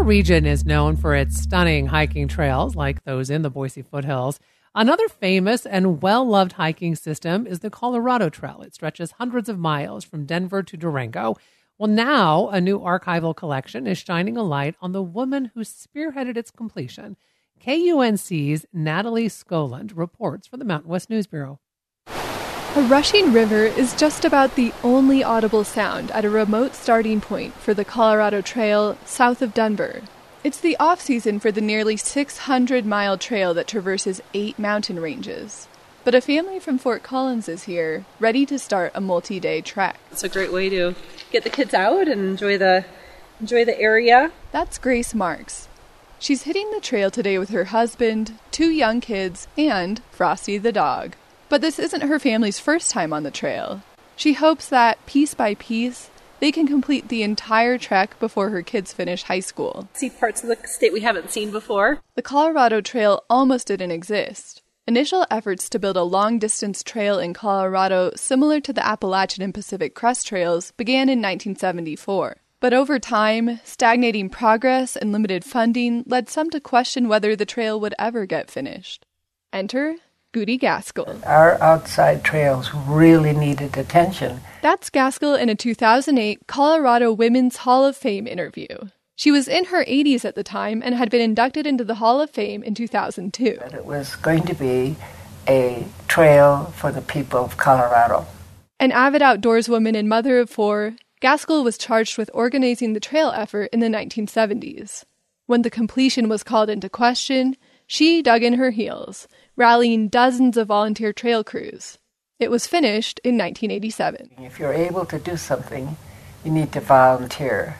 our region is known for its stunning hiking trails like those in the Boise foothills. Another famous and well-loved hiking system is the Colorado Trail. It stretches hundreds of miles from Denver to Durango. Well, now a new archival collection is shining a light on the woman who spearheaded its completion. KUNC's Natalie Skoland reports for the Mountain West News Bureau. A rushing river is just about the only audible sound at a remote starting point for the Colorado Trail south of Denver. It's the off-season for the nearly 600-mile trail that traverses 8 mountain ranges. But a family from Fort Collins is here, ready to start a multi-day trek. It's a great way to get the kids out and enjoy the area. That's Grace Marks. She's hitting the trail today with her husband, 2 young kids, and Frosty the dog. But this isn't her family's first time on the trail. She hopes that, piece by piece, they can complete the entire trek before her kids finish high school. See parts of the state we haven't seen before. The Colorado Trail almost didn't exist. Initial efforts to build a long-distance trail in Colorado similar to the Appalachian and Pacific Crest Trails began in 1974. But over time, stagnating progress and limited funding led some to question whether the trail would ever get finished. Enter Goody Gaskell. Our outside trails really needed attention. That's Gaskell in a 2008 Colorado Women's Hall of Fame interview. She was in her 80s at the time and had been inducted into the Hall of Fame in 2002. But it was going to be a trail for the people of Colorado. An avid outdoorswoman and mother of 4, Gaskell was charged with organizing the trail effort in the 1970s. When the completion was called into question, she dug in her heels, rallying dozens of volunteer trail crews. It was finished in 1987. If you're able to do something, you need to volunteer,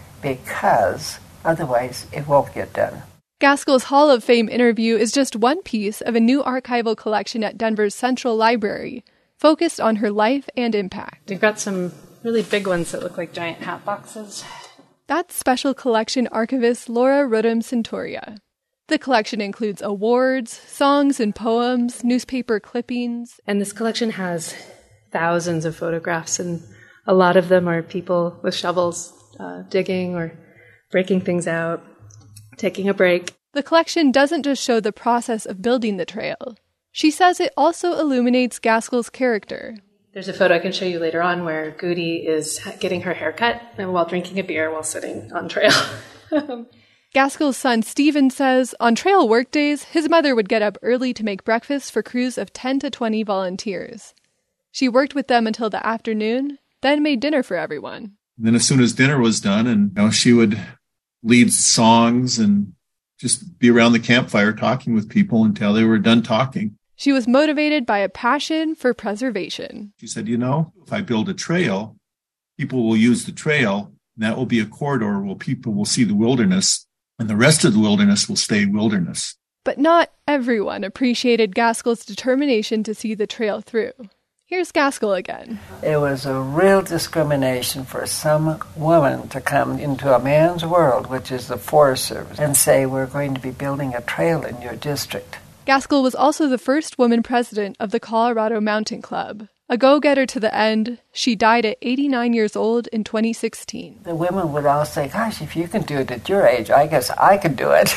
because otherwise it won't get done. Gaskell's Hall of Fame interview is just one piece of a new archival collection at Denver's Central Library, focused on her life and impact. We've got some really big ones that look like giant hat boxes. That's Special Collection archivist Laura Rudum-Centuria. The collection includes awards, songs and poems, newspaper clippings. And this collection has thousands of photographs, and a lot of them are people with shovels digging or breaking things out, taking a break. The collection doesn't just show the process of building the trail. She says it also illuminates Gaskell's character. There's a photo I can show you later on where Goody is getting her hair cut and while drinking a beer while sitting on trail. Gaskell's son Steven says on trail workdays, his mother would get up early to make breakfast for crews of 10 to 20 volunteers. She worked with them until the afternoon, then made dinner for everyone. Then as soon as dinner was done, and she would lead songs and just be around the campfire talking with people until they were done talking. She was motivated by a passion for preservation. She said, if I build a trail, people will use the trail, and that will be a corridor where people will see the wilderness, and the rest of the wilderness will stay wilderness. But not everyone appreciated Gaskell's determination to see the trail through. Here's Gaskell again. It was a real discrimination for some woman to come into a man's world, which is the Forest Service, and say, we're going to be building a trail in your district. Gaskell was also the first woman president of the Colorado Mountain Club. A go-getter to the end, she died at 89 years old in 2016. The women would all say, gosh, if you can do it at your age, I guess I can do it.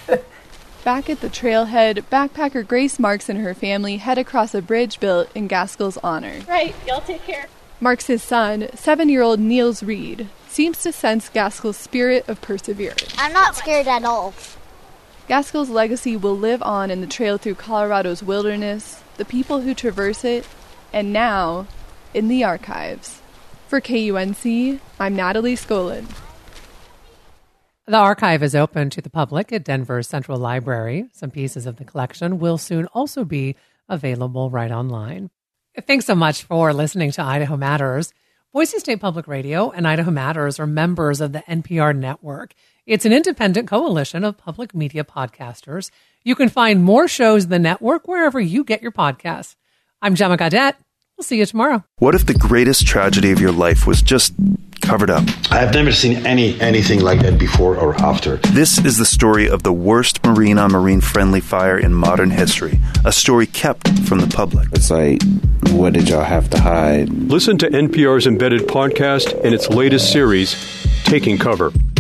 Back at the trailhead, backpacker Grace Marks and her family head across a bridge built in Gaskell's honor. Right, y'all take care. Marks' son, 7-year-old Niels Reed, seems to sense Gaskell's spirit of perseverance. I'm not scared at all. Gaskell's legacy will live on in the trail through Colorado's wilderness, the people who traverse it, and now, in the archives. For KUNC, I'm Natalie Skoland. The archive is open to the public at Denver's Central Library. Some pieces of the collection will soon also be available right online. Thanks so much for listening to Idaho Matters. Boise State Public Radio and Idaho Matters are members of the NPR network. It's an independent coalition of public media podcasters. You can find more shows in the network wherever you get your podcasts. I'm Gemma Gaudette. We'll see you tomorrow. What if the greatest tragedy of your life was just covered up? I've never seen anything like that before or after. This is the story of the worst marine-on-marine friendly fire in modern history. A story kept from the public. It's like, what did y'all have to hide? Listen to NPR's embedded podcast in its latest series, Taking Cover.